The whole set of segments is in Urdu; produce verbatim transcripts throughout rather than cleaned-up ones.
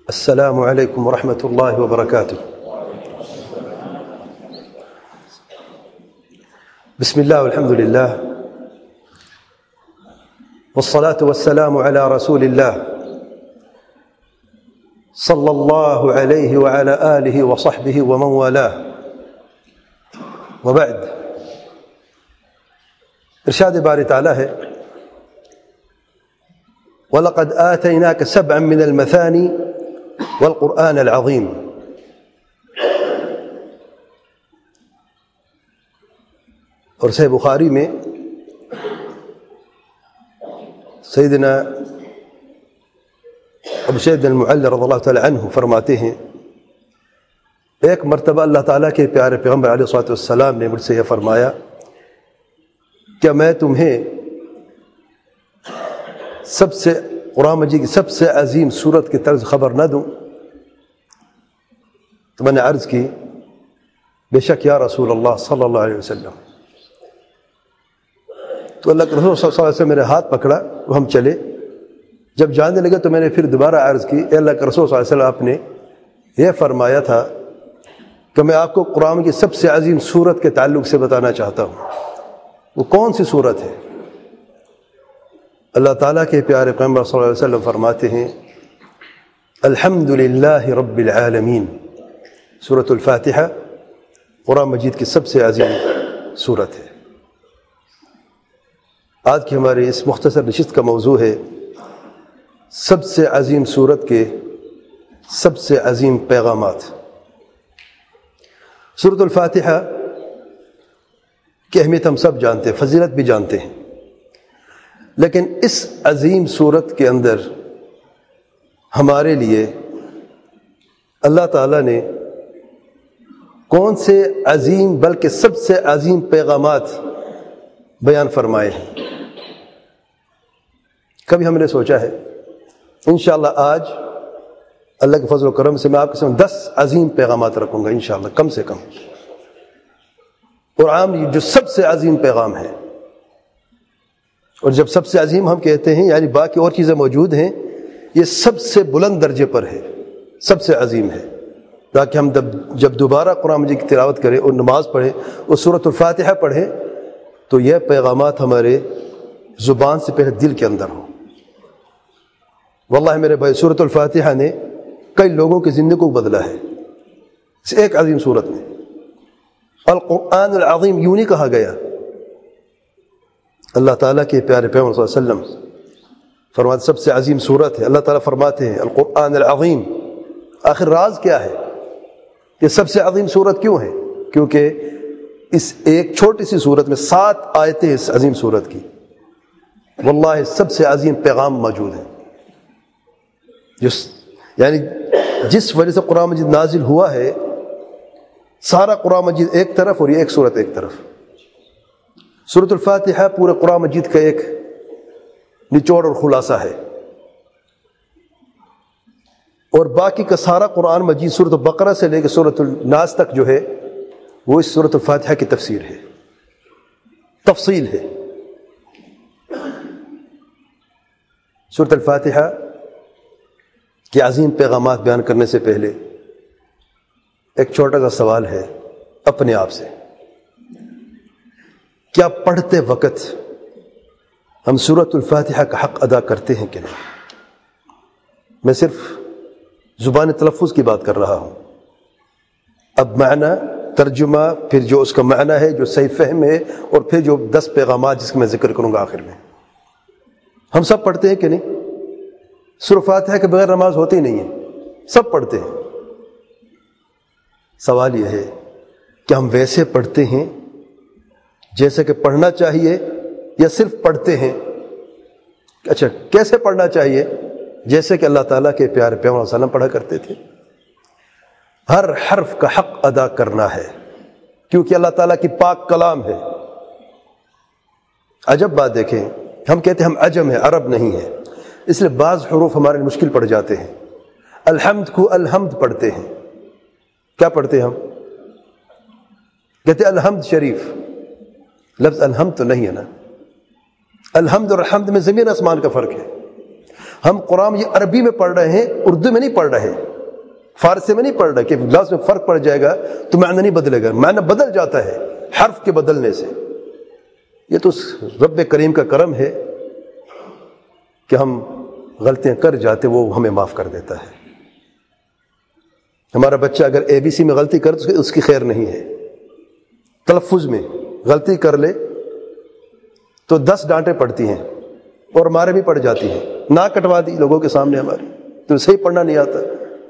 السلام عليكم ورحمة الله وبركاته. بسم الله والحمد لله والصلاة والسلام على رسول الله صلى الله عليه وعلى آله وصحبه ومن والاه، وبعد. ارشاد باری تعالیٰ ہے وَلَقَدْ آتَيْنَاكَ سَبْعًا مِنَ الْمَثَانِي وَالْقُرْآنَ الْعَظِيمِ. اور صحیح بخاری میں سیدنا ابو سعید المعلی رضی اللہ تعالی عنہ فرماتے ہیں ایک مرتبہ اللہ تعالیٰ کے پیارے پیغمبر علیہ الصلوۃ والسلام نے مجھ سے یہ فرمایا کہ میں تمہیں سب سے قرآن مجید کی سب سے عظیم سورت کی طرز خبر نہ دوں؟ تو میں نے عرض کی بے شک یا رسول اللہ صلی اللہ علیہ وسلم. تو اللہ کے رسول صلی اللہ علیہ وسلم میرے ہاتھ پکڑا وہ ہم چلے. جب جانے لگے تو میں نے پھر دوبارہ عرض کی اے اللہ کے رسول صلی اللہ علیہ وسلم آپ نے یہ فرمایا تھا کہ میں آپ کو قرآن کی سب سے عظیم سورت کے تعلق سے بتانا چاہتا ہوں. وہ کون سی سورت ہے؟ اللہ تعالیٰ کے پیارے پیغمبر صلی اللہ علیہ وسلم فرماتے ہیں الحمد للہ رب العالمین. سورۃ الفاتحہ قرآن مجید کی سب سے عظیم سورت ہے. آج کی ہماری اس مختصر نشست کا موضوع ہے سب سے عظیم سورت کے سب سے عظیم پیغامات. سورۃ الفاتحہ کی اہمیت ہم سب جانتے ہیں، فضیلت بھی جانتے ہیں، لیکن اس عظیم سورت کے اندر ہمارے لیے اللہ تعالیٰ نے کون سے عظیم بلکہ سب سے عظیم پیغامات بیان فرمائے ہیں؟ کبھی ہم نے سوچا ہے؟ انشاءاللہ آج اللہ کے فضل و کرم سے میں آپ کے سامنے دس عظیم پیغامات رکھوں گا انشاءاللہ کم سے کم. اور عام جو سب سے عظیم پیغام ہے، اور جب سب سے عظیم ہم کہتے ہیں یعنی باقی اور چیزیں موجود ہیں، یہ سب سے بلند درجے پر ہے، سب سے عظیم ہے. تاکہ ہم جب دوبارہ قرآن مجید کی تلاوت کریں اور نماز پڑھیں اور سورۃ الفاتحہ پڑھیں تو یہ پیغامات ہمارے زبان سے پہلے دل کے اندر ہوں. واللہ میرے بھائی سورۃ الفاتحہ نے کئی لوگوں کی زندگی کو بدلا ہے. اس ایک عظیم سورت میں القرآن العظیم یوں نہیں کہا گیا. اللہ تعالیٰ کے پیارے پیغمبر صلی اللہ علیہ وسلم فرماتے سب سے عظیم سورت ہے. اللہ تعالیٰ فرماتے ہیں القرآن العظیم. آخر راز کیا ہے؟ یہ سب سے عظیم سورت کیوں ہے؟ کیونکہ اس ایک چھوٹی سی سورت میں سات آیتیں اس عظیم سورت کی واللہ سب سے عظیم پیغام موجود ہے. جس یعنی جس وجہ سے قرآن مجید نازل ہوا ہے، سارا قرآن مجید ایک طرف اور یہ ایک سورت ایک طرف. سورۃ الفاتحہ پورے قرآن مجید کا ایک نچوڑ اور خلاصہ ہے، اور باقی کا سارا قرآن مجید سورۃ البقرہ سے لے کے سورۃ الناس تک جو ہے وہ اس سورۃ الفاتحہ کی تفسیر ہے، تفصیل ہے. سورۃ الفاتحہ کے عظیم پیغامات بیان کرنے سے پہلے ایک چھوٹا سا سوال ہے اپنے آپ سے، کیا پڑھتے وقت ہم سورۃ الفاتحہ کا حق ادا کرتے ہیں کہ نہیں؟ میں صرف زبان تلفظ کی بات کر رہا ہوں. اب معنی، ترجمہ، پھر جو اس کا معنی ہے جو صحیح فہم ہے، اور پھر جو دس پیغامات جس کا میں ذکر کروں گا آخر میں. ہم سب پڑھتے ہیں کہ نہیں؟ سورۃ فاتحہ کے بغیر نماز ہوتی نہیں ہے، سب پڑھتے ہیں. سوال یہ ہے کہ ہم ویسے پڑھتے ہیں جیسے کہ پڑھنا چاہیے یا صرف پڑھتے ہیں؟ اچھا کیسے پڑھنا چاہیے؟ جیسے کہ اللہ تعالیٰ کے پیارے پیغمبر صلی اللہ علیہ وسلم پڑھا کرتے تھے. ہر حرف کا حق ادا کرنا ہے کیونکہ اللہ تعالیٰ کی پاک کلام ہے. عجب بات دیکھیں، ہم کہتے ہیں ہم عجم ہیں، عرب نہیں ہیں، اس لیے بعض حروف ہمارے مشکل پڑ جاتے ہیں. الحمد کو الحمد پڑھتے ہیں، کیا پڑھتے ہیں ہم؟ کہتے ہیں الحمد شریف. لفظ الحمد تو نہیں ہے نا، الحمد اور الحمد میں زمین آسمان کا فرق ہے. ہم قرآن یہ عربی میں پڑھ رہے ہیں، اردو میں نہیں پڑھ رہے، فارسی میں نہیں پڑھ رہے کہ لفظ میں فرق پڑ جائے گا تو معنی نہیں بدلے گا، معنی بدل جاتا ہے حرف کے بدلنے سے۔ یہ تو رب کریم کا کرم ہے کہ ہم غلطیاں کر جاتے، وہ ہمیں معاف کر دیتا ہے۔ ہمارا بچہ اگر اے بی سی میں غلطی کر تو اس کی خیر نہیں ہے، تلفظ میں غلطی کر لے تو دس ڈانٹیں پڑتی ہیں اور ہمارے بھی پڑ جاتی ہیں، نہ کٹوا دی لوگوں کے سامنے ہماری، تو صحیح پڑھنا نہیں آتا۔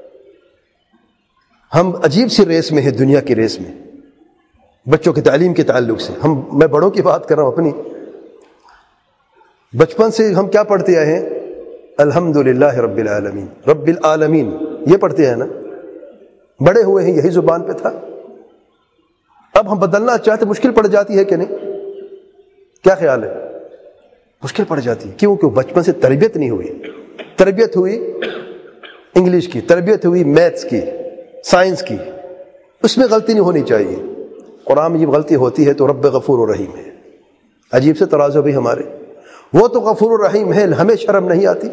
ہم عجیب سی ریس میں ہیں، دنیا کی ریس میں، بچوں کی تعلیم کے تعلق سے۔ ہم میں بڑوں کی بات کر رہا ہوں اپنی، بچپن سے ہم کیا پڑھتے آئے ہیں؟ الحمدللہ رب العالمین، رب العالمین یہ پڑھتے ہیں نا، بڑے ہوئے ہیں یہی زبان پہ تھا۔ اب ہم بدلنا چاہتے، مشکل پڑ جاتی ہے کہ نہیں؟ کیا خیال ہے؟ مشکل پڑ جاتی ہے، کیوں؟ کہ بچپن سے تربیت نہیں ہوئی۔ تربیت ہوئی انگلش کی، تربیت ہوئی میتھس کی، سائنس کی، اس میں غلطی نہیں ہونی چاہیے۔ قرآن میں جب غلطی ہوتی ہے تو رب غفور و رحیم ہے۔ عجیب سے ترازو بھی ہمارے، وہ تو غفور و رحیم ہے، ہمیں شرم نہیں آتی۔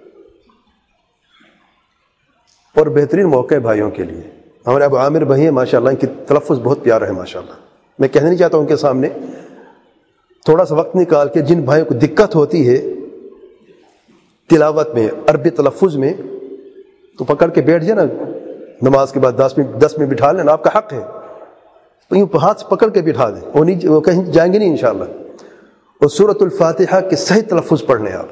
اور بہترین موقع ہے بھائیوں کے لیے، ہمارے ابو عامر بھائی ہیں ماشاءاللہ، ان کی تلفظ بہت پیارا ہے ماشاءاللہ۔ میں کہنا نہیں چاہتا ہوں ان کے سامنے، تھوڑا سا وقت نکال کے جن بھائیوں کو دقت ہوتی ہے تلاوت میں، عربی تلفظ میں، تو پکڑ کے بیٹھ جائے نا، نماز کے بعد دس منٹ دس منٹ بٹھا لینا، آپ کا حق ہے، تو یوں ہاتھ سے پکڑ کے بٹھا دیں، وہ نہیں، وہ کہیں جائیں گے نہیں انشاءاللہ۔ اور سورۃ الفاتحہ کے صحیح تلفظ پڑھنے آپ،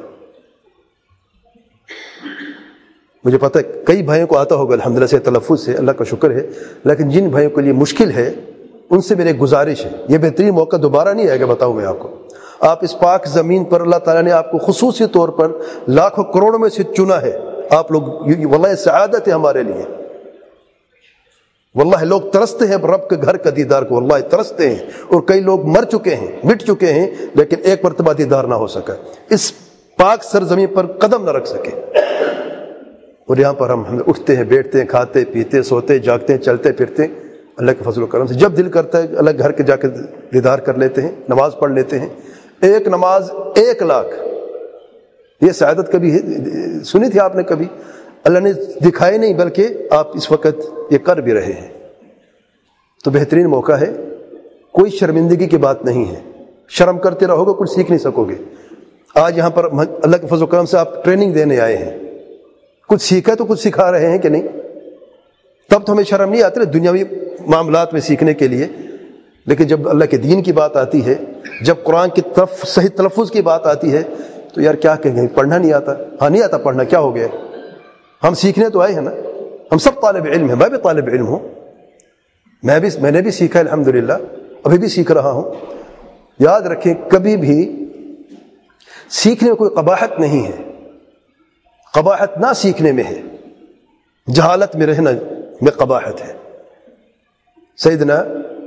مجھے پتہ ہے کئی بھائیوں کو آتا ہوگا الحمدللہ سے تلفظ سے، اللہ کا شکر ہے، لیکن جن بھائیوں کے لیے مشکل ہے ان سے میری گزارش ہے، یہ بہترین موقع دوبارہ نہیں آئے گا، بتاؤں میں آپ کو۔ آپ اس پاک زمین پر اللہ تعالیٰ نے آپ کو خصوصی طور پر لاکھوں کروڑوں میں سے چنا ہے، آپ لوگ، واللہ سعادت ہے ہمارے لیے، واللہ لوگ ترستے ہیں رب کے گھر کا دیدار کو، واللہ ترستے ہیں، اور کئی لوگ مر چکے ہیں، مٹ چکے ہیں، لیکن ایک مرتبہ دیدار نہ ہو سکا، اس پاک سرزمین پر قدم نہ رکھ سکے۔ اور یہاں پر ہم ہم اٹھتے ہیں، بیٹھتے ہیں، کھاتے پیتے، سوتے جاگتے ہیں، چلتے پھرتے ہیں اللہ کے فضل و کرم سے، جب دل کرتا ہے اللہ گھر کے جا کے دیدار کر لیتے ہیں، نماز پڑھ لیتے ہیں۔ ایک نماز ایک لاکھ، یہ سعادت کبھی سنی تھی آپ نے؟ کبھی اللہ نے دکھائی نہیں، بلکہ آپ اس وقت یہ کر بھی رہے ہیں، تو بہترین موقع ہے، کوئی شرمندگی کی بات نہیں ہے، شرم کرتے رہو گے کچھ سیکھ نہیں سکو گے۔ آج یہاں پر اللہ کے فضل و کرم سے آپ ٹریننگ دینے آئے ہیں، کچھ سیکھا تو کچھ سکھا رہے ہیں کہ نہیں؟ تب تو ہمیں شرم نہیں آتی دنیاوی معاملات میں سیکھنے کے لیے، لیکن جب اللہ کے دین کی بات آتی ہے، جب قرآن کی طرف صحیح تلفظ کی بات آتی ہے، تو یار کیا کہیں گے، پڑھنا نہیں آتا؟ ہاں نہیں آتا پڑھنا، کیا ہو گیا؟ ہم سیکھنے تو آئے ہیں نا، ہم سب طالب علم ہیں، میں بھی طالب علم ہوں، میں بھی میں نے بھی سیکھا الحمدللہ، ابھی بھی سیکھ رہا ہوں۔ یاد رکھیں کبھی بھی سیکھنے میں کوئی قباحت نہیں ہے، قباحت نہ سیکھنے میں ہے، جہالت میں رہنا میں قباحت ہے۔ سیدنا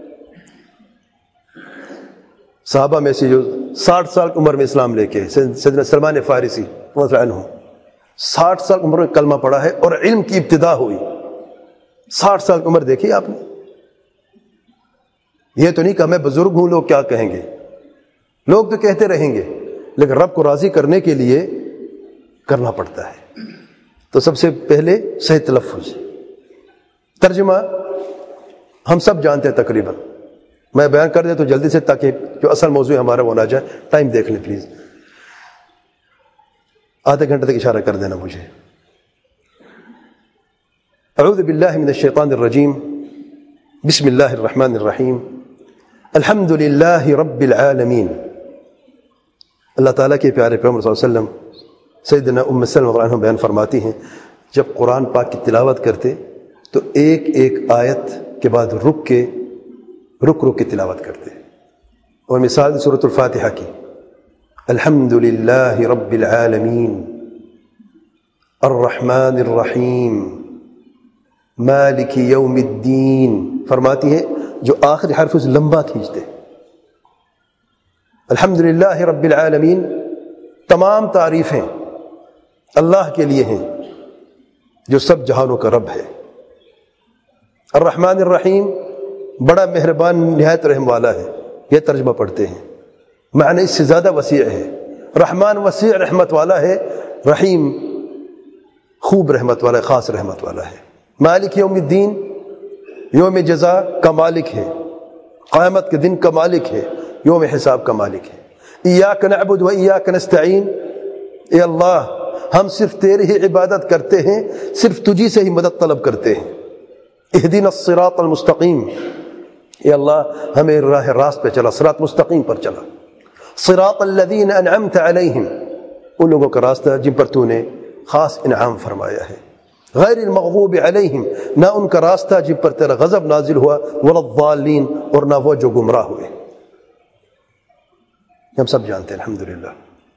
صحابہ میں سے جو ساٹھ سال کی عمر میں اسلام لے کے، سیدنا سلمان فارسی رضی اللہ عنہ، ساٹھ سال عمر میں کلمہ پڑھا ہے اور علم کی ابتدا ہوئی۔ ساٹھ سال کی عمر دیکھی آپ نے؟ یہ تو نہیں کہ میں بزرگ ہوں لوگ کیا کہیں گے، لوگ تو کہتے رہیں گے، لیکن رب کو راضی کرنے کے لیے کرنا پڑتا ہے۔ تو سب سے پہلے صحیح تلفظ، ترجمہ ہم سب جانتے ہیں تقریباً، میں بیان کر دیں تو جلدی سے، تاکہ جو اصل موضوع ہمارا وہ نہ جائے۔ ٹائم دیکھ لیں پلیز، آدھے گھنٹے تک اشارہ کر دینا مجھے۔ اعوذ باللہ من الشیطان الرجیم، بسم اللہ الرحمن الرحیم، الحمد للہ رب العالمین۔ اللہ تعالیٰ کے پیارے پیغمبر صلی اللہ علیہ وسلم سیدنا ام سلمہ رضی اللہ عنہا بیان فرماتی ہیں، جب قرآن پاک کی تلاوت کرتے تو ایک ایک آیت کے بعد رک کے رک رک کے تلاوت کرتے، اور مثال سورۃ الفاتحہ کی، الحمد للہ رب العالمین الرحمن الرحیم مالک یوم الدین، فرماتی ہے جو آخری حرف اس لمبا کھینچتے۔ الحمد للہ رب العالمین، تمام تعریفیں اللہ کے لیے ہیں جو سب جہانوں کا رب ہے۔ الرحمن الرحیم، بڑا مہربان نہایت رحم والا ہے، یہ ترجمہ پڑھتے ہیں، معنی اس سے زیادہ وسیع ہے۔ رحمان وسیع رحمت والا ہے، رحیم خوب رحمت والا ہے، خاص رحمت والا ہے۔ مالک یوم الدین، یوم جزا کا مالک ہے، قیامت کے دن کا مالک ہے، یوم حساب کا مالک ہے۔ ایاک نعبد و ایاک نستعین، اے اللہ ہم صرف تیری ہی عبادت کرتے ہیں، صرف تجھی سے ہی مدد طلب کرتے ہیں۔ اہدنا الصراط المستقیم، اے اللہ ہمیں راہ راست پہ چلا، صراط مستقیم پر چلا۔ صراط الذین انعمت علیہم، ان لوگوں کا راستہ جن پر تو نے خاص انعام فرمایا ہے۔ غیر المغضوب علیہم، نہ ان کا راستہ جن پر تیرا غضب نازل ہوا، ولا الضالین، اور نہ وہ جو گمراہ ہوئے۔ ہم سب جانتے ہیں الحمدللہ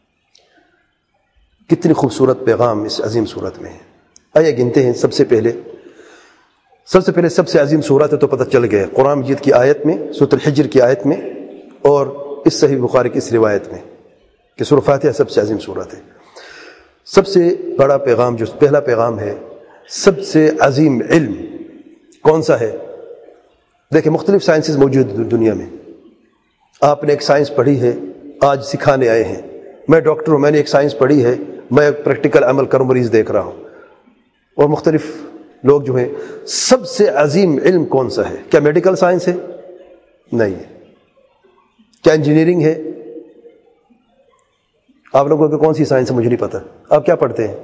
کتنی خوبصورت پیغام اس عظیم صورت میں ہے۔ آئیے گنتے ہیں۔ سب سے پہلے سب سے پہلے سب سے عظیم صورت ہے تو پتہ چل گیا قرآن مجید کی آیت میں، سورۃ الحجر کی آیت میں، اور اس صحیح بخاری کی اس روایت میں کہ سورۃ فاتحہ سب سے عظیم صورت ہے۔ سب سے بڑا پیغام جو پہلا پیغام ہے، سب سے عظیم علم کون سا ہے؟ دیکھیں مختلف سائنسز موجود ہیں دنیا میں۔ آپ نے ایک سائنس پڑھی ہے، آج سکھانے آئے ہیں۔ میں ڈاکٹر ہوں، میں نے ایک سائنس پڑھی ہے، میں پریکٹیکل عمل کروں، مریض دیکھ رہا ہوں، اور مختلف لوگ جو ہیں۔ سب سے عظیم علم کون سا ہے؟ کیا میڈیکل سائنس ہے؟ نہیں ہے۔ کیا انجینئرنگ ہے؟ آپ لوگوں کو کون سی سائنس ہے مجھے نہیں پتہ۔ آپ کیا پڑھتے ہیں؟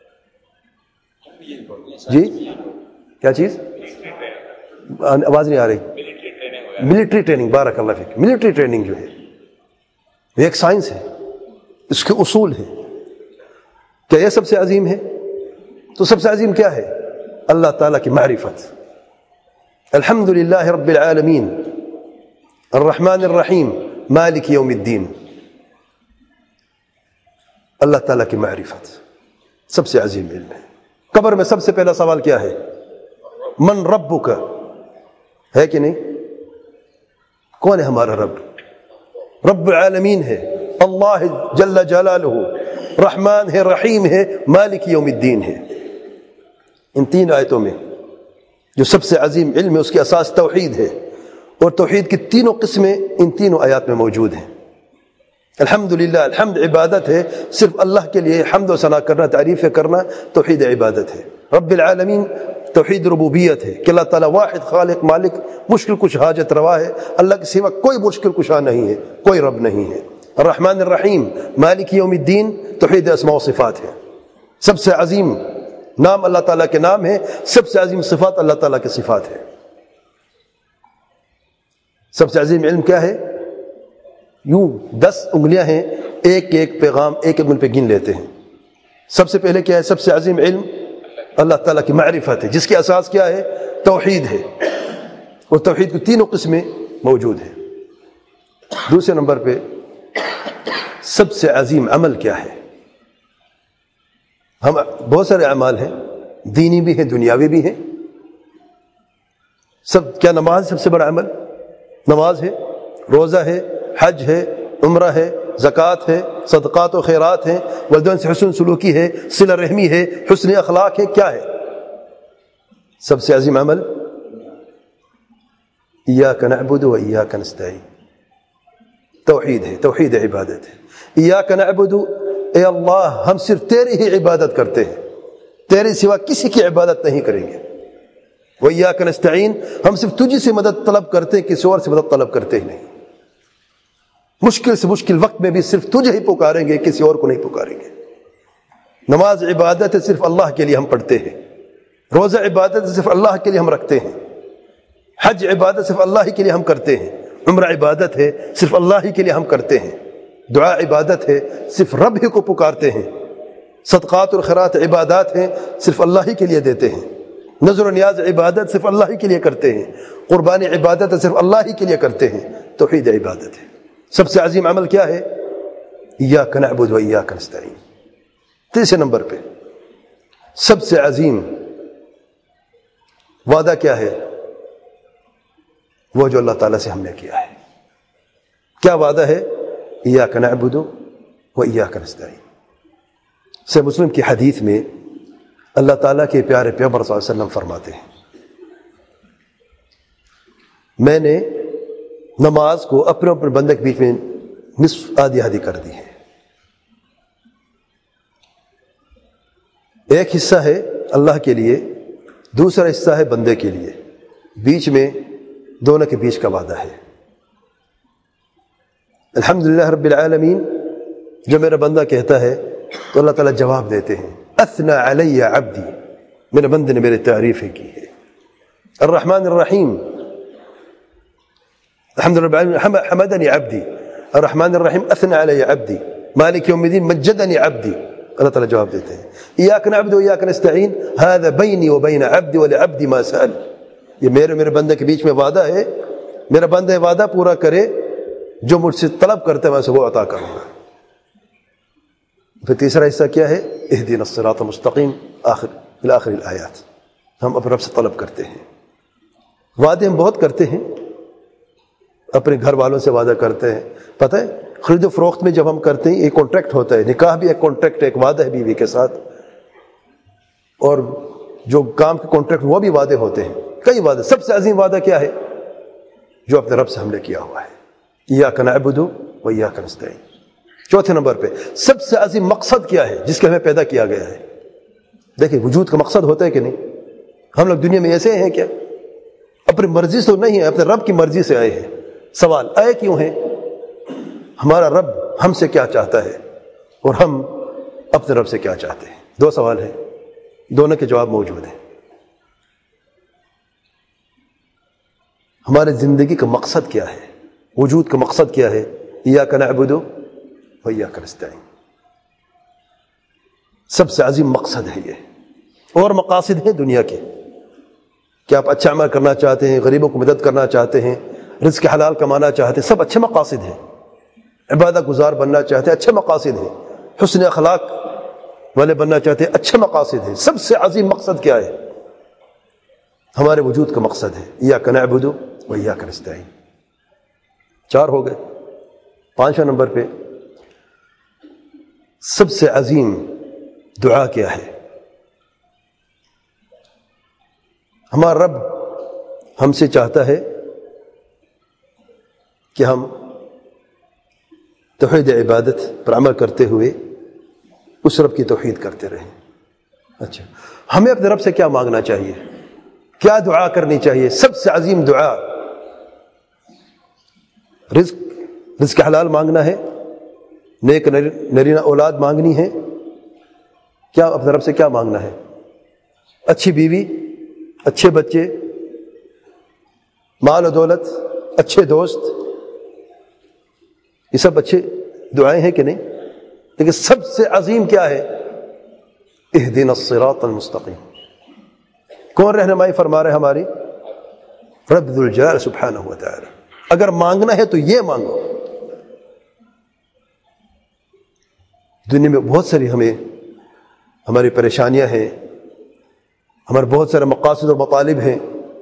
جی کیا چیز؟ آواز نہیں آ رہی۔ ملٹری ٹریننگ، بارک اللہ فیک۔ ملٹری ٹریننگ جو ہے یہ ایک سائنس ہے، اس کے اصول ہیں۔ کیا یہ سب سے عظیم ہے؟ تو سب سے عظیم کیا ہے؟ اللہ تعالیٰ کی معرفت۔ الحمدللہ رب العالمین الرحمن الرحیم مالک یوم الدین، اللہ تعالیٰ کی معرفت سب سے عظیم علم ہے۔ قبر میں سب سے پہلا سوال کیا ہے؟ من ربک، ہے کہ نہیں؟ کون ہے ہمارا رب؟ رب العالمین ہے، اللہ جل جلالہ، رحمان ہے، رحیم ہے، مالک یوم الدین ہے۔ ان تین آیتوں میں جو سب سے عظیم علم ہے اس کی اساس توحید ہے، اور توحید کی تینوں قسمیں ان تینوں آیات میں موجود ہیں۔ الحمدللہ، الحمد عبادت ہے، صرف اللہ کے لیے حمد و ثنا کرنا، تعریف کرنا توحید عبادت ہے۔ رب العالمین توحید ربوبیت ہے کہ اللہ تعالیٰ واحد خالق مالک، مشکل کش حاجت روا ہے، اللہ کے سوا کوئی مشکل کشا نہیں ہے، کوئی رب نہیں ہے۔ الرحمن الرحیم مالک یوم الدین توحید اسماء و صفات ہے۔ سب سے عظیم نام اللہ تعالیٰ کے نام ہے، سب سے عظیم صفات اللہ تعالیٰ کے صفات ہے۔ سب سے عظیم علم کیا ہے؟ یوں دس انگلیاں ہیں، ایک ایک پیغام ایک ایک انگلی پہ گن لیتے ہیں۔ سب سے پہلے کیا ہے؟ سب سے عظیم علم اللہ تعالیٰ کی معرفت ہے، جس کی اساس کیا ہے؟ توحید ہے، اور توحید کی تینوں قسمیں موجود ہیں۔ دوسرے نمبر پہ سب سے عظیم عمل کیا ہے؟ ہم بہت سارے اعمال ہیں، دینی بھی ہیں، دنیاوی بھی ہیں۔ سب کیا نماز سب سے بڑا عمل؟ نماز ہے، روزہ ہے، حج ہے، عمرہ ہے، زکوٰۃ ہے، صدقات و خیرات ہیں، والدین سے حسن سلوکی ہے، صلہ رحمی ہے، حسن اخلاق ہے۔ کیا ہے سب سے عظیم عمل؟ ایاک نعبد و ایاک نستعین، توحید ہے، توحید عبادت ہے۔ ایاک نعبد، اے اللہ ہم صرف تیری ہی عبادت کرتے ہیں، تیرے سوا کسی کی عبادت نہیں کریں گے۔ وَإِيَّاكَ نَسْتَعِينُ، ہم صرف تجھی سے مدد طلب کرتے ہیں، کسی اور سے مدد طلب کرتے ہی نہیں۔ مشکل سے مشکل وقت میں بھی صرف تجھے ہی پکاریں گے، کسی اور کو نہیں پکاریں گے۔ نماز عبادت ہے، صرف اللہ کے لیے ہم پڑھتے ہیں۔ روزہ عبادت ہے، صرف اللہ کے لیے ہم رکھتے ہیں۔ حج عبادت صرف اللہ ہی کے لیے ہم کرتے ہیں۔ عمرہ عبادت ہے، صرف اللہ ہی کے لیے ہم کرتے ہیں۔ دعا عبادت ہے، صرف رب ہی کو پکارتے ہیں۔ صدقات اور خیرات عبادات ہیں، صرف اللہ ہی کے لیے دیتے ہیں۔ نظر و نیاز عبادت صرف اللہ ہی کے لیے کرتے ہیں۔ قربانی عبادت صرف اللہ ہی کے لیے کرتے ہیں۔ توحید عبادت ہے۔ سب سے عظیم عمل کیا ہے؟ ایاک نعبد و ایاک نستعین۔ تیسرے نمبر پہ سب سے عظیم وعدہ کیا ہے؟ وہ جو اللہ تعالیٰ سے ہم نے کیا ہے۔ کیا وعدہ ہے؟ ایاک نعبد و ایاک نستعین۔ صحیح مسلم کی حدیث میں اللہ تعالیٰ کے پیارے پیغمبر صلی اللہ علیہ وسلم فرماتے ہیں، میں نے نماز کو اپنے اپنے بندے کے بیچ میں نصف آدھی آدھی کر دی ہے۔ ایک حصہ ہے اللہ کے لیے، دوسرا حصہ ہے بندے کے لیے، بیچ میں دونوں کے بیچ کا وعدہ ہے۔ الحمدللہ رب العالمین جو میرا بندہ کہتا ہے تو اللہ تعالیٰ جواب دیتے ہیں، اثنى علی عبدی، میرے بندے نے میری تعریفیں کی ہے۔ الرحمن الرحیم، الحمدللہ رب العالمین حمدنی عبدی، الرحمن الرحیم اثنى علی عبدی، مالک یوم الدین مجدنی عبدی، اللہ تعالیٰ جواب دیتے ہیں۔ ایاک نعبد و ایاک نستعین، ھذا بینی و بین عبدی ولعبدی ما سأل، یہ میرے میرے بندے کے بیچ میں وعدہ ہے، میرا بندہ وعدہ پورا کرے، جو مجھ سے طلب کرتے ہیں میں اسے وہ عطا کروں گا۔ پھر تیسرا حصہ کیا ہے؟ اہدنا الصراط المستقیم، آخر بالآخر الآیات، ہم اپنے رب سے طلب کرتے ہیں۔ وعدے ہم بہت کرتے ہیں، اپنے گھر والوں سے وعدہ کرتے ہیں، پتہ ہے خرید و فروخت میں جب ہم کرتے ہیں ایک کانٹریکٹ ہوتا ہے، نکاح بھی ایک کانٹریکٹ ہے، ایک وعدہ ہے بیوی کے ساتھ، اور جو کام کے کانٹریکٹ وہ بھی وعدے ہوتے ہیں، کئی وعدے۔ سب سے عظیم وعدہ کیا ہے؟ جو اپنے رب سے ہم نے کیا ہوا ہے، ایاک نعبد و ایاک نستعین۔ چوتھے نمبر پہ سب سے عظیم مقصد کیا ہے جس کے ہمیں پیدا کیا گیا ہے؟ دیکھیں وجود کا مقصد ہوتا ہے کہ نہیں؟ ہم لوگ دنیا میں ایسے ہیں کیا؟ اپنی مرضی سے تو نہیں ہے، اپنے رب کی مرضی سے آئے ہیں۔ سوال آئے کیوں ہیں؟ ہمارا رب ہم سے کیا چاہتا ہے اور ہم اپنے رب سے کیا چاہتے ہیں؟ دو سوال ہیں، دونوں کے جواب موجود ہیں۔ ہمارے زندگی کا مقصد کیا ہے؟ وجود کا مقصد کیا ہے؟ ایاک نعبد و ایاک نستعین، سب سے عظیم مقصد ہے یہ۔ اور مقاصد ہیں دنیا کے کہ آپ اچھا عمل کرنا چاہتے ہیں، غریبوں کو مدد کرنا چاہتے ہیں، رزق حلال کمانا چاہتے ہیں، سب اچھے مقاصد ہیں۔ عبادت گزار بننا چاہتے ہیں، اچھے مقاصد ہیں۔ حسن اخلاق والے بننا چاہتے ہیں، اچھے مقاصد ہیں۔ سب سے عظیم مقصد کیا ہے؟ ہمارے وجود کا مقصد ہے ایاک نعبد و ایاک نستعین۔ چار ہو گئے۔ پانچواں نمبر پہ سب سے عظیم دعا کیا ہے؟ ہمارا رب ہم سے چاہتا ہے کہ ہم توحید عبادت پر عمل کرتے ہوئے اس رب کی توحید کرتے رہیں۔ اچھا، ہمیں اپنے رب سے کیا مانگنا چاہیے؟ کیا دعا کرنی چاہیے؟ سب سے عظیم دعا رزق رزق حلال مانگنا ہے، نیک نرینہ اولاد مانگنی ہے۔ کیا اپنے رب سے کیا مانگنا ہے؟ اچھی بیوی، اچھے بچے، مال و دولت، اچھے دوست، یہ سب اچھے دعائیں ہیں کہ نہیں؟ لیکن سب سے عظیم کیا ہے؟ اہدنا الصراط المستقیم۔ کون رہنمائی فرما رہے ہماری؟ رب ذو الجلال سبحانہ و تعالی۔ اگر مانگنا ہے تو یہ مانگو۔ دنیا میں بہت ساری ہمیں ہماری پریشانیاں ہیں، ہمارے بہت سارے مقاصد اور مطالب ہیں۔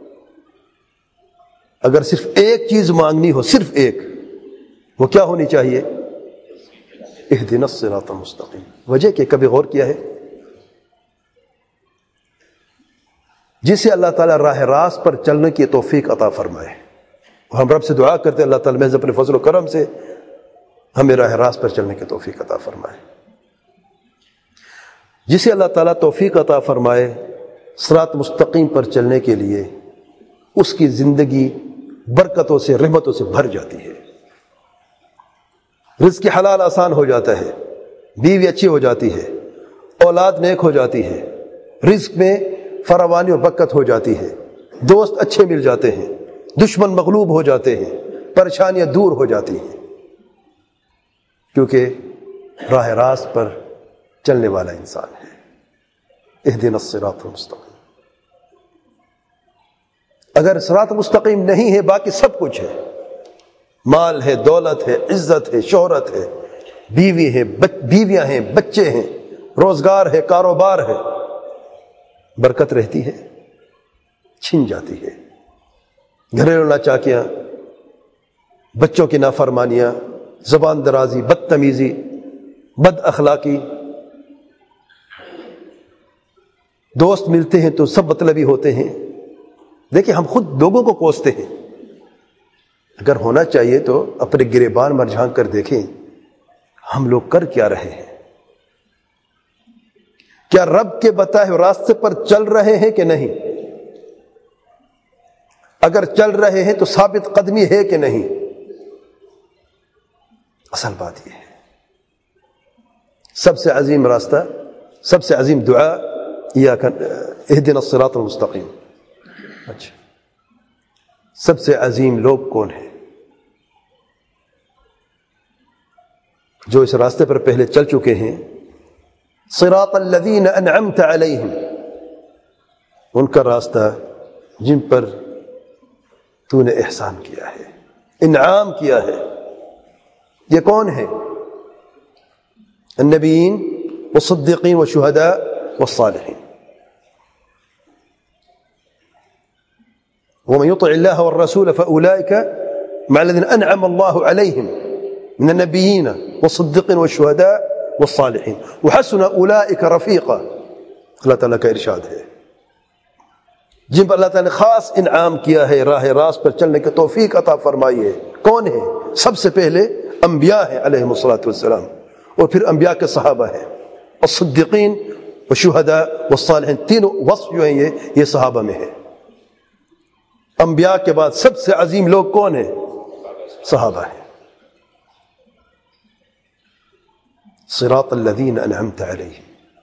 اگر صرف ایک چیز مانگنی ہو، صرف ایک، وہ کیا ہونی چاہیے؟ اہدنا الصراط المستقیم۔ وجہ کہ کبھی غور کیا ہے؟ جسے اللہ تعالیٰ راہ راست پر چلنے کی توفیق عطا فرمائے، اور ہم رب سے دعا کرتے ہیں اللہ تعالیٰ محض اپنے فضل و کرم سے ہمیں راہ راست پر چلنے کی توفیق عطا فرمائے۔ جسے اللہ تعالیٰ توفیق عطا فرمائے صراط مستقیم پر چلنے کے لیے، اس کی زندگی برکتوں سے، رحمتوں سے بھر جاتی ہے۔ رزق حلال آسان ہو جاتا ہے، بیوی اچھی ہو جاتی ہے، اولاد نیک ہو جاتی ہے، رزق میں فراوانی اور برکت ہو جاتی ہے، دوست اچھے مل جاتے ہیں، دشمن مغلوب ہو جاتے ہیں، پریشانیاں دور ہو جاتی ہیں، کیونکہ راہ راست پر چلنے والا انسان ہے۔ اہدنا الصراط المستقیم۔ اگر صراط مستقیم نہیں ہے، باقی سب کچھ ہے، مال ہے، دولت ہے، عزت ہے، شہرت ہے، بیوی ہے، بیویاں ہیں، بچے ہیں، روزگار ہے، کاروبار ہے، برکت رہتی ہے، چھن جاتی ہے۔ گھریلو ناچاکیاں، بچوں کی نافرمانیاں، زبان درازی، بدتمیزی، بد اخلاقی، دوست ملتے ہیں تو سب مطلبی ہوتے ہیں۔ دیکھیں ہم خود لوگوں کو کوستے ہیں، اگر ہونا چاہیے تو اپنے گریبان میں جھانک کر دیکھیں ہم لوگ کر کیا رہے ہیں۔ کیا رب کے بتائے ہوئے راستے پر چل رہے ہیں کہ نہیں؟ اگر چل رہے ہیں تو ثابت قدمی ہے کہ نہیں؟ اصل بات یہ ہے. سب سے عظیم راستہ، سب سے عظیم دعا ایاک اہدنا الصراط المستقیم. اچھا، سب سے عظیم لوگ کون ہیں؟ جو اس راستے پر پہلے چل چکے ہیں. صراط الذین انعمت علیہم، ان کا راستہ جن پر تو نے احسان کیا ہے، انعام کیا ہے. یہ کون ہے؟ النبیین والصدیقین والشہداء والصالحین. ومن يطع الله والرسول فأولئك مع الذين أنعم الله عليهم من النبيين والصديقين والشهداء والصالحين وحسن أولئك رفيقا. اللہ تعالیٰ کا ارشاد ہے جن پر اللہ تعالیٰ نے خاص انعام کیا ہے، راہ راست پر چلنے کی توفیق عطا فرمائی ہے. کون ہے؟ سب سے پہلے انبیاء ہیں علیہم الصلاۃ والسلام، اور پھر انبیاء کے صحابہ ہیں، الصدیقین والشہداء والصالحین. تینوں وصف جو ہیں یہ یہ صحابہ میں ہے. انبیاء کے بعد سب سے عظیم لوگ کون ہیں؟ صحابہ ہیں. صراط الذین انعمت علیہم،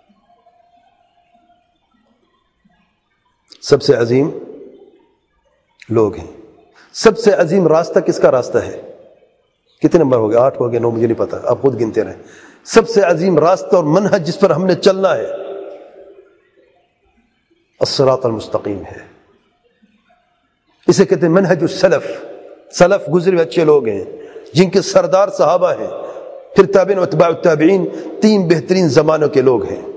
سب سے عظیم لوگ ہیں. سب سے عظیم راستہ کس کا راستہ ہے؟ کتنے نمبر ہو گئے؟ آٹھ ہو گئے، نو، مجھے نہیں پتا، آپ خود گنتے رہیں. سب سے عظیم راستہ اور منہج جس پر ہم نے چلنا ہے الصراط المستقیم ہے. اسے کہتے ہیں منہج السلف. سلف گزرے ہوئے اچھے لوگ ہیں جن کے سردار صحابہ ہیں، پھر تابعین و اتباع التابعین، تین بہترین زمانوں کے لوگ ہیں.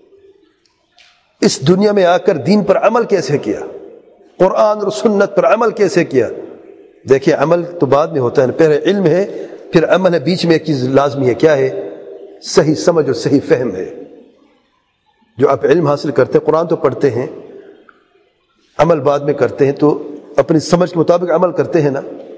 اس دنیا میں آ کر دین پر عمل کیسے کیا، قرآن اور سنت پر عمل کیسے کیا. دیکھیں عمل تو بعد میں ہوتا ہے، پہلے علم ہے پھر عمل ہے. بیچ میں ایک چیز لازمی ہے، کیا ہے؟ صحیح سمجھ اور صحیح فہم ہے. جو آپ علم حاصل کرتے ہیں، قرآن تو پڑھتے ہیں، عمل بعد میں کرتے ہیں، تو اپنی سمجھ کے مطابق عمل کرتے ہیں نا.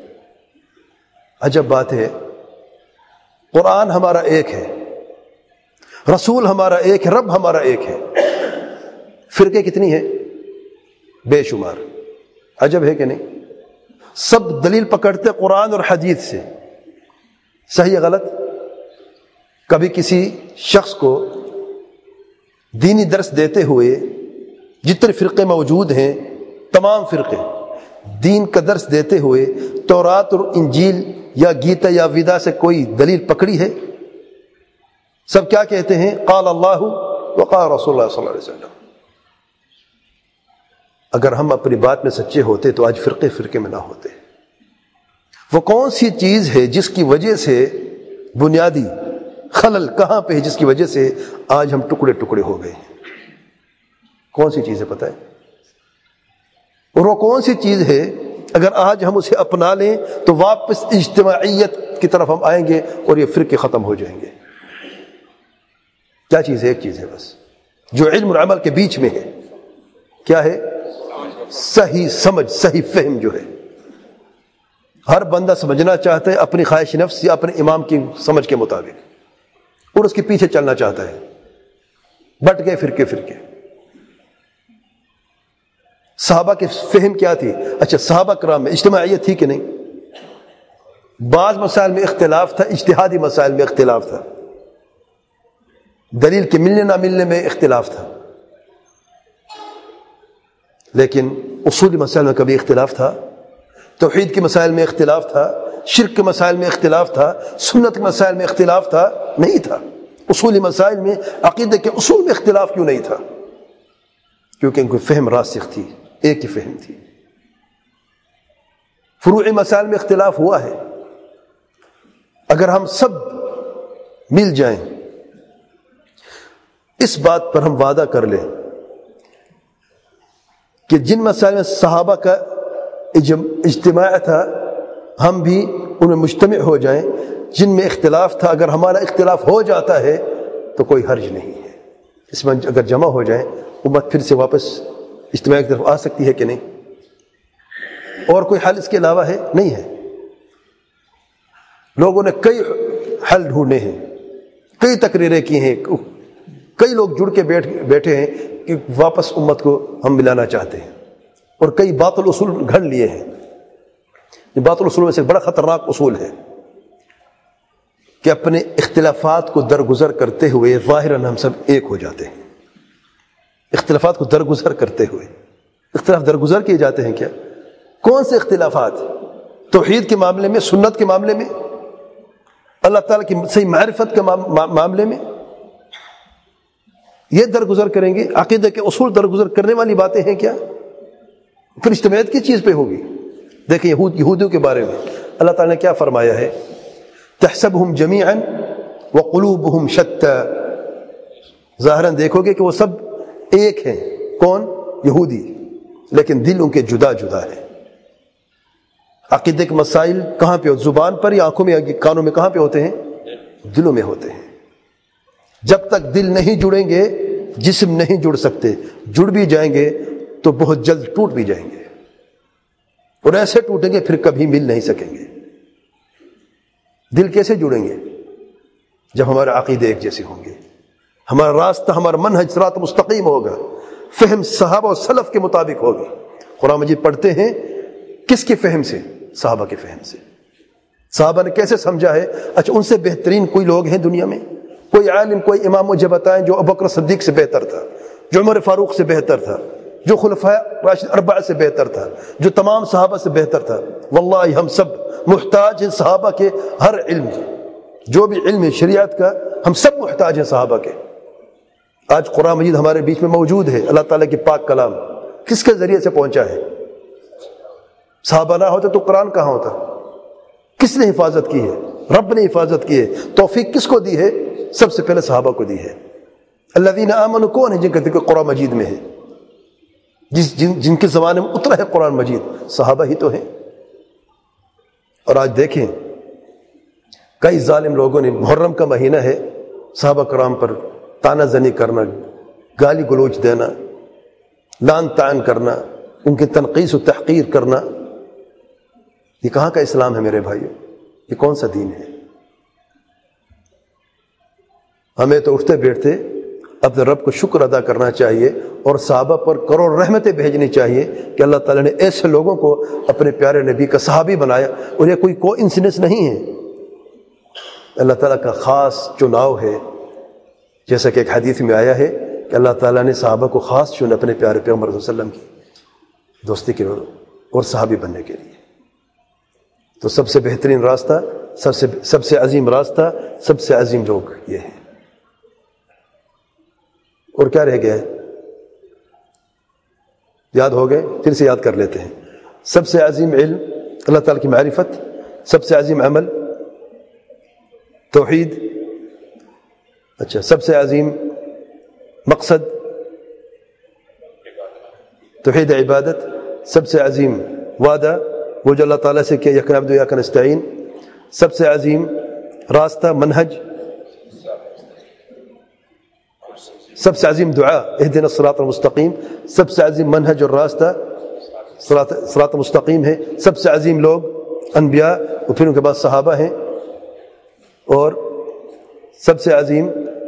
عجب بات ہے، قرآن ہمارا ایک ہے، رسول ہمارا ایک ہے، رب ہمارا ایک ہے. فرقے کتنی ہیں؟ بے شمار. عجب ہے کہ نہیں؟ سب دلیل پکڑتے قرآن اور حدیث سے. صحیح غلط؟ کبھی کسی شخص کو دینی درس دیتے ہوئے جتنے فرقے موجود ہیں، تمام فرقے دین کا درس دیتے ہوئے تورات اور انجیل یا گیتا یا ویدا سے کوئی دلیل پکڑی ہے؟ سب کیا کہتے ہیں؟ قال اللہ وقال رسول اللہ صلی اللہ علیہ وسلم. اگر ہم اپنی بات میں سچے ہوتے تو آج فرقے فرقے میں نہ ہوتے. وہ کون سی چیز ہے جس کی وجہ سے بنیادی خلل کہاں پہ ہے، جس کی وجہ سے آج ہم ٹکڑے ٹکڑے ہو گئے ہیں؟ کون سی چیز ہے پتہ ہے؟ اور وہ کون سی چیز ہے اگر آج ہم اسے اپنا لیں تو واپس اجتماعیت کی طرف ہم آئیں گے اور یہ فرقے ختم ہو جائیں گے؟ کیا چیز ہے؟ ایک چیز ہے بس، جو علم اور عمل کے بیچ میں ہے. کیا ہے؟ صحیح سمجھ، صحیح فہم. جو ہے ہر بندہ سمجھنا چاہتا ہے اپنی خواہش نفس یا اپنے امام کی سمجھ کے مطابق، اور اس کے پیچھے چلنا چاہتا ہے. بٹ گئے فرقے فرقے. صحابہ کی فہم کیا تھی؟ اچھا، صحابہ کرام میں اجتماعیت تھی کہ نہیں؟ بعض مسائل میں اختلاف تھا، اجتہادی مسائل میں اختلاف تھا، دلیل کے ملنے نہ ملنے میں اختلاف تھا، لیکن اصولی مسائل میں کبھی اختلاف تھا؟ توحید کے مسائل میں اختلاف تھا، شرک کے مسائل میں اختلاف تھا، سنت کے مسائل میں اختلاف تھا؟ نہیں تھا. اصولی مسائل میں، عقیدے کے اصول میں اختلاف کیوں نہیں تھا؟ کیونکہ ان کو فہم راسخ تھی، ایک ہی فہم تھی. فروعی مسائل میں اختلاف ہوا ہے. اگر ہم سب مل جائیں، اس بات پر ہم وعدہ کر لیں کہ جن مسائل میں صحابہ کا اجتماع تھا ہم بھی ان میں مجتمع ہو جائیں، جن میں اختلاف تھا اگر ہمارا اختلاف ہو جاتا ہے تو کوئی حرج نہیں ہے. اس میں اگر جمع ہو جائیں امت پھر سے واپس اجتماع کی طرف آ سکتی ہے کہ نہیں؟ اور کوئی حل اس کے علاوہ ہے؟ نہیں ہے. لوگوں نے کئی حل ڈھونڈے ہیں، کئی تقریریں کی ہیں، کئی لوگ جڑ کے بیٹھ بیٹھے ہیں کہ واپس امت کو ہم ملانا چاہتے ہیں، اور کئی باطل اصول گھڑ لیے ہیں۔ یہ باطل اصول میں سے بڑا خطرناک اصول ہے کہ اپنے اختلافات کو درگزر کرتے ہوئے ظاہراً ہم سب ایک ہو جاتے ہیں۔ اختلافات کو درگزر کرتے ہوئے، اختلاف درگزر کیے جاتے ہیں کیا؟ کون سے اختلافات؟ توحید کے معاملے میں، سنت کے معاملے میں، اللہ تعالیٰ کی صحیح معرفت کے معاملے میں یہ درگزر کریں گے؟ عقیدہ کے اصول درگزر کرنے والی باتیں ہیں کیا؟ پھر اجتماعیت کی چیز پہ ہوگی؟ دیکھیں یہود یہودیوں کے بارے میں اللہ تعالیٰ نے کیا فرمایا ہے؟ تحسبهم جميعا وقلوبهم شتى، ظاہراً دیکھو گے کہ وہ سب ایک ہیں، کون؟ یہودی، لیکن دل ان کے جدا جدا ہے۔ عقیدے کے مسائل کہاں پہ ہوتے؟ زبان پر یا آنکھوں میں یا کانوں میں؟ کہاں پہ ہوتے ہیں؟ دلوں میں ہوتے ہیں۔ جب تک دل نہیں جڑیں گے جسم نہیں جڑ سکتے، جڑ بھی جائیں گے تو بہت جلد ٹوٹ بھی جائیں گے، اور ایسے ٹوٹیں گے پھر کبھی مل نہیں سکیں گے۔ دل کیسے جڑیں گے؟ جب ہمارے عقیدے ایک جیسے ہوں گے، ہمارا راستہ، ہمارا منہج صراط مستقیم ہوگا، فہم صحابہ و سلف کے مطابق ہوگی۔ قرآن مجید پڑھتے ہیں کس کے فہم سے؟ صحابہ کے فہم سے۔ صحابہ نے کیسے سمجھا ہے؟ اچھا ان سے بہترین کوئی لوگ ہیں دنیا میں؟ کوئی عالم، کوئی امام مجھے بتائیں جو ابوبکر صدیق سے بہتر تھا، جو عمر فاروق سے بہتر تھا، جو خلفاء راشد اربعہ سے بہتر تھا، جو تمام صحابہ سے بہتر تھا؟ واللہ ہم سب محتاج ہیں صحابہ کے ہر علم، جو بھی علم ہے شریعت کا، ہم سب محتاج ہیں صحابہ کے۔ آج قرآن مجید ہمارے بیچ میں موجود ہے، اللہ تعالیٰ کی پاک کلام کس کے ذریعے سے پہنچا ہے؟ صحابہ نہ ہوتے تو قرآن کہاں ہوتا؟ کس نے حفاظت کی ہے؟ رب نے حفاظت کی ہے۔ توفیق کس کو دی ہے؟ سب سے پہلے صحابہ کو دی ہے۔ الذین آمنوا کون ہے جن کا ذکر قرآن مجید میں ہے؟ جس جن, جن کے زمانے میں اترا ہے قرآن مجید، صحابہ ہی تو ہیں۔ اور آج دیکھیں کئی ظالم لوگوں نے، محرم کا مہینہ ہے، صحابہ کرام پر تانا زنی کرنا، گالی گلوچ دینا، لان تان کرنا، ان کی تنقیص و تحقیر کرنا، یہ کہاں کا اسلام ہے میرے بھائیو؟ یہ کون سا دین ہے؟ ہمیں تو اٹھتے بیٹھتے اپنے رب کو شکر ادا کرنا چاہیے، اور صحابہ پر کروڑ رحمتیں بھیجنی چاہیے کہ اللہ تعالیٰ نے ایسے لوگوں کو اپنے پیارے نبی کا صحابی بنایا، اور یہ کوئی کو انسیڈنس نہیں ہے، اللہ تعالیٰ کا خاص چناؤ ہے۔ جیسا کہ ایک حدیث میں آیا ہے کہ اللہ تعالیٰ نے صحابہ کو خاص چنا اپنے پیارے پیغمبر صلی اللہ علیہ وسلم کی دوستی کے اور صحابی بننے کے لیے۔ تو سب سے بہترین راستہ، سب سے سب سے عظیم راستہ، سب سے عظیم لوگ یہ ہیں۔ اور کیا رہ گیا ہے؟ یاد ہو گئے؟ پھر سے یاد کر لیتے ہیں۔ سب سے عظیم علم اللہ تعالیٰ کی معرفت، سب سے عظیم عمل توحید، اچھا سب سے عظیم مقصد توحید عبادت، سب سے عظیم وعدہ وہ جو اللہ تعالیٰ سے کیا یک نعبد و یک نستعین، سب سے عظیم راستہ منہج، سب سے عظیم دعا اہدنا الصراط المستقیم، سب سے عظیم منہج اور راستہ صراط صراط مستقیم ہے، سب سے عظیم لوگ انبیاء، اور پھر ان کے بعد صحابہ ہیں، اور سب سے عظیم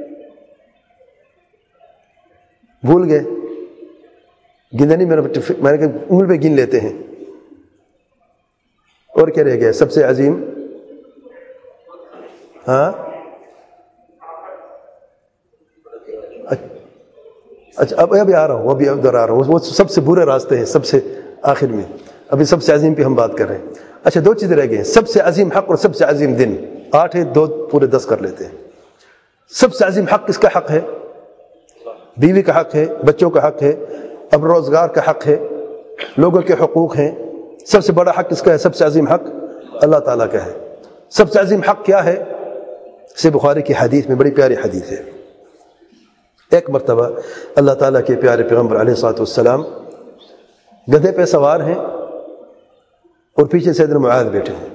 بھول گئے، گننا نہیں، میں نے کہا انگل پہ گن لیتے ہیں۔ اور کیا رہ گیا؟ سب سے عظیم، ہاں اچھا اب ابھی آ رہا ہوں، ابھی ادھر آ رہا ہوں، وہ سب سے برے راستے ہیں سب سے آخر میں، ابھی سب سے عظیم پہ ہم بات کر رہے ہیں۔ اچھا دو چیزیں رہ گئی ہیں، سب سے عظیم حق اور سب سے عظیم دن، آٹھ ہے، دو پورے دس کر لیتے ہیں۔ سب سے عظیم حق کس کا حق ہے؟ بیوی کا حق ہے، بچوں کا حق ہے، اب روزگار کا حق ہے، لوگوں کے حقوق ہیں۔ سب سے بڑا حق کس کا ہے؟ سب سے عظیم حق اللہ تعالیٰ کا ہے۔ سب سے عظیم حق کیا ہے؟ سے بخاری کی حدیث میں بڑی پیاری حدیث ہے۔ ایک مرتبہ اللہ تعالیٰ کے پیارے پیغمبر علیہ الصلوۃ والسلام گدھے پہ سوار ہیں اور پیچھے سیدنا معاذ بیٹھے ہیں۔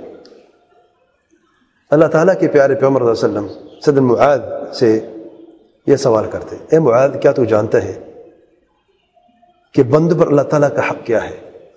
اللہ تعالیٰ کے پیارے پیغمبر صلی اللہ علیہ وسلم سیدنا معاذ سے یہ سوال کرتے ہیں، اے معاذ کیا تو جانتا ہے کہ بندے پر اللہ تعالیٰ کا حق کیا ہے؟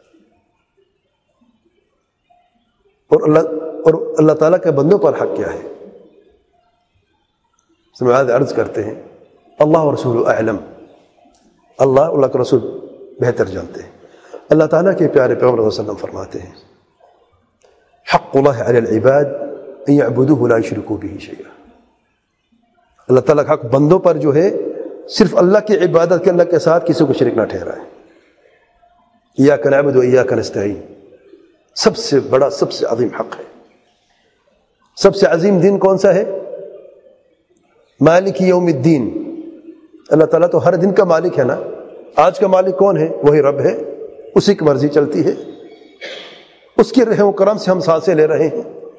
اور اللہ اور اللہ تعالیٰ کے بندوں پر حق کیا ہے؟ معاذ عرض کرتے ہیں اللہ و رسول اعلم، اللہ اللہ کا رسول بہتر جانتے ہیں۔ اللہ تعالیٰ کے پیارے پیغمبر صلی اللہ علیہ وسلم فرماتے ہیں حق اللہ علی العباد ان یعبدوہ لا یشرکوا بہ شیئا، اللہ تعالیٰ کا حق بندوں پر جو ہے صرف اللہ کی عبادت کے، اللہ کے ساتھ کسی کو شریک نہ ٹھہرائے۔ ایاک نعبد و ایاک نستعین سب سے بڑا، سب سے عظیم حق ہے۔ سب سے عظیم دین کون سا ہے؟ مالک یوم الدین، اللہ تعالیٰ تو ہر دن کا مالک ہے نا۔ آج کا مالک کون ہے؟ وہی رب ہے، اسی کی مرضی چلتی ہے، اس کے رحم و کرم سے ہم سانسیں لے رہے ہیں۔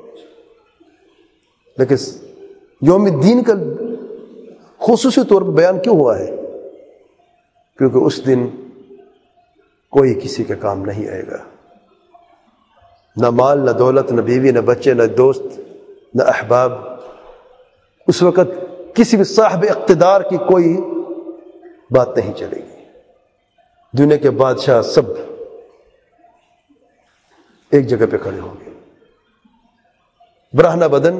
لیکن یوم الدین کا خصوصی طور پر بیان کیوں ہوا ہے؟ کیونکہ اس دن کوئی کسی کے کام نہیں آئے گا، نہ مال، نہ دولت، نہ بیوی، نہ بچے، نہ دوست، نہ احباب۔ اس وقت کسی بھی صاحب اقتدار کی کوئی بات نہیں چلے گی۔ دنیا کے بادشاہ سب ایک جگہ پہ کھڑے ہوں گے، برہنہ بدن،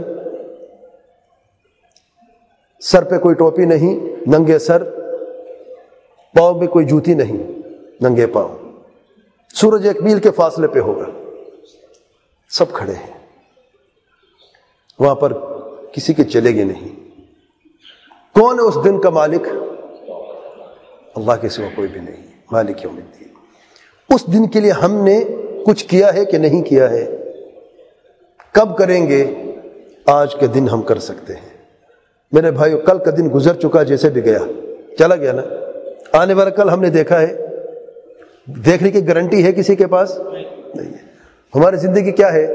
سر پہ کوئی ٹوپی نہیں، ننگے سر، پاؤں میں کوئی جوتی نہیں، ننگے پاؤں، سورج ایک میل کے فاصلے پہ ہوگا، سب کھڑے ہیں وہاں پر، کسی کے چلے گی نہیں۔ کون ہے اس دن کا مالک؟ اللہ کے سوا کوئی بھی نہیں، مالک یوم الدین۔ اس دن کے لیے ہم نے کچھ کیا ہے کہ نہیں کیا ہے؟ کب کریں گے؟ آج کے دن ہم کر سکتے ہیں میرے بھائیو۔ کل کا دن گزر چکا، جیسے بھی گیا چلا گیا نا۔ آنے والا کل ہم نے دیکھا ہے؟ دیکھنے کی گارنٹی ہے کسی کے پاس؟ نہیں ہے۔ ہماری زندگی کیا ہے؟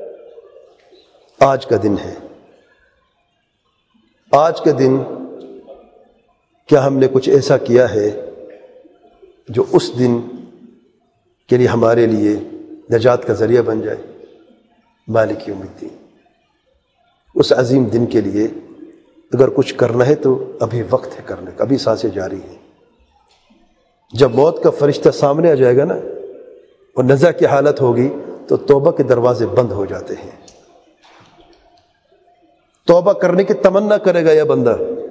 آج کا دن ہے۔ آج کے دن کیا ہم نے کچھ ایسا کیا ہے جو اس دن کے لیے ہمارے لیے نجات کا ذریعہ بن جائے؟ مالک یوم الدین، اس عظیم دن کے لیے اگر کچھ کرنا ہے تو ابھی وقت ہے کرنے کا، ابھی سانسیں جاری ہیں۔ جب موت کا فرشتہ سامنے آ جائے گا نا اور نزع کی حالت ہوگی تو توبہ کے دروازے بند ہو جاتے ہیں۔ توبہ کرنے کی تمنا کرے گا یہ بندہ،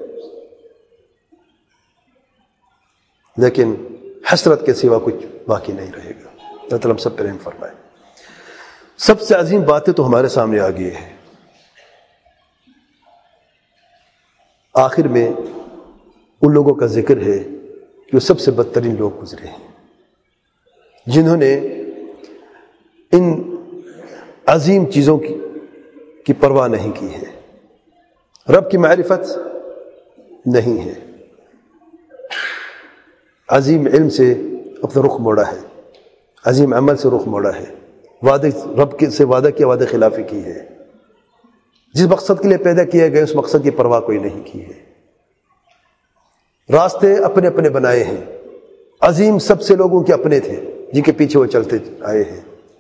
لیکن حسرت کے سوا کچھ باقی نہیں رہے گا۔ اللہ تعالیٰ ہم سب پر رحم فرمائے۔ سب سے عظیم باتیں تو ہمارے سامنے آ گئی ہے۔ آخر میں ان لوگوں کا ذکر ہے جو سب سے بدترین لوگ گزرے ہیں، جنہوں نے ان عظیم چیزوں کی کی پرواہ نہیں کی ہے، رب کی معرفت نہیں ہے، عظیم علم سے اپنا رخ موڑا ہے، عظیم عمل سے رخ موڑا ہے، وعدے رب کے سے وعدہ کیا وعدہ خلافی کی ہے، جس مقصد کے لیے پیدا کیا گئے اس مقصد کی پرواہ کوئی نہیں کی ہے، راستے اپنے اپنے بنائے ہیں، عظیم سب سے لوگوں کے اپنے تھے جن کے پیچھے وہ چلتے آئے ہیں،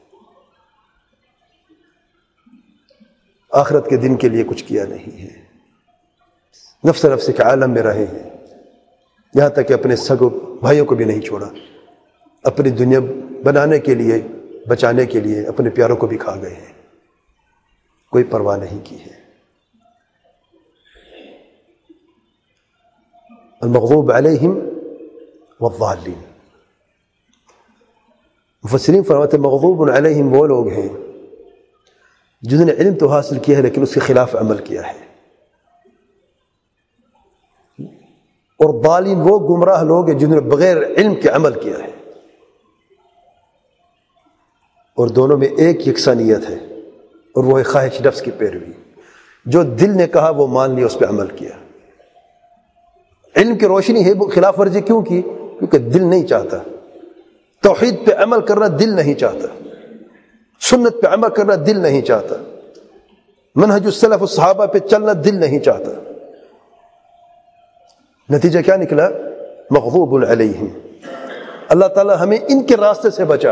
آخرت کے دن کے لیے کچھ کیا نہیں ہے، نفس نفس کے عالم میں رہے ہیں، یہاں تک کہ اپنے سگوں بھائیوں کو بھی نہیں چھوڑا، اپنی دنیا بنانے کے لیے، بچانے کے لیے اپنے پیاروں کو بھی کھا گئے ہیں، کوئی پرواہ نہیں کی ہے۔ المغضوب علیہم والضالین، مفسرین فرماتے ہیں مغضوب علیہم وہ لوگ ہیں جنہوں نے علم تو حاصل کیا ہے لیکن اس کے خلاف عمل کیا ہے، اور ضالین وہ گمراہ لوگ ہیں جنہوں نے بغیر علم کے عمل کیا ہے، اور دونوں میں ایک یکسانیت ہے، اور وہ ہے خواہش نفس کی پیروی، جو دل نے کہا وہ مان لیا، اس پہ عمل کیا، علم کی روشنی ہے، وہ خلاف ورزی کیوں کی؟ کیونکہ دل نہیں چاہتا، توحید پہ عمل کرنا دل نہیں چاہتا، سنت پہ عمل کرنا دل نہیں چاہتا، منہج السلف الصحابہ پہ چلنا دل نہیں چاہتا، نتیجہ کیا نکلا؟ مغضوب علیہم، اللہ تعالی ہمیں ان کے راستے سے بچا،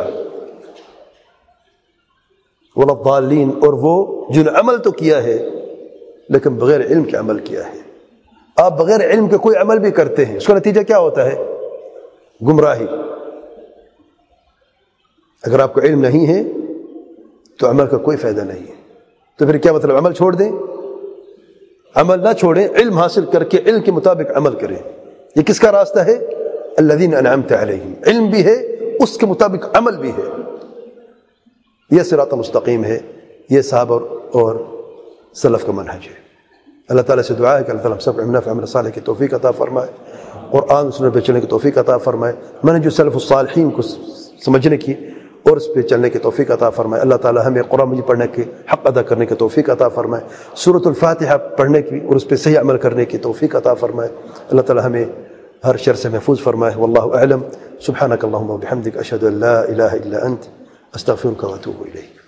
والضالین اور وہ جن عمل تو کیا ہے لیکن بغیر علم کے عمل کیا ہے۔ آپ بغیر علم کے کوئی عمل بھی کرتے ہیں، اس کا نتیجہ کیا ہوتا ہے؟ گمراہی۔ اگر آپ کو علم نہیں ہے تو عمل کا کوئی فائدہ نہیں ہے، تو پھر کیا مطلب؟ عمل چھوڑ دیں؟ عمل نہ چھوڑیں، علم حاصل کر کے علم کے مطابق عمل کریں. یہ کس کا راستہ ہے؟ الذین انعمت علیہم. علم بھی ہے، اس کے مطابق عمل بھی ہے. یہ صراط مستقیم ہے، یہ صحابہ اور سلف کا منہج ہے. اللہ تعالیٰ سے دعا ہے کہ اللہ تعالیٰ سب علم نافع عمل صالح کی توفیق عطا فرمائے، قرآن سنت پہ چلنے کی توفیق عطا فرمائے، منہج سلف الصالحین کو سمجھنے کی اور اس پہ چلنے کی توفیق عطا فرمائے. اللہ تعالیٰ ہمیں قرآن مجید پڑھنے کے حق ادا کرنے کی توفیق عطا فرمائے، سورۃ الفاتحہ پڑھنے کی اور اس پہ صحیح عمل کرنے کی توفیق عطا فرمائے. اللہ تعالیٰ ہمیں ہر شر سے محفوظ فرمائے. واللہ اعلم. سبحانک اللہم و بحمدک، اشہد ان لا الہ الا انت، استغفرک و اتوب الیک.